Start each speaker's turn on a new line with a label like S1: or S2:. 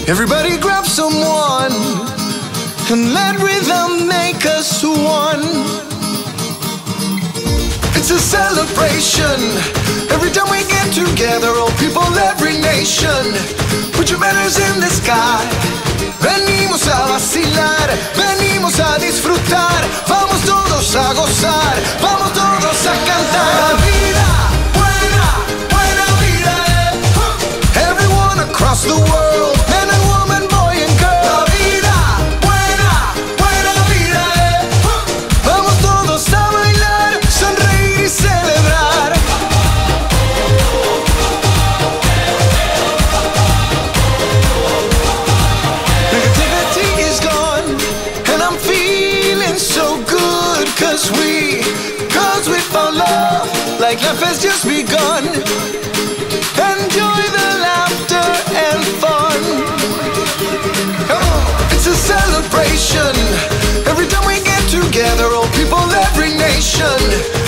S1: Everybody grab someone and let rhythm make us one. It's a celebration every time we get together, all people, every nation. Put your banners in the sky. Venimos a vacilar, venimos a disfrutar. Vamos todos a gozar, vamos todos a cantar. La vida, buena, buena vida, Everyone across the world, man and woman, boy and girl. La vida, buena, buena vida, Vamos todos a bailar, sonreír y celebrar. Negativity is gone, and I'm feeling so good. Cause we found love, like life has just begun. Enjoy the laughter and fun. Come on. It's a celebration every time we get together, all people, every nation.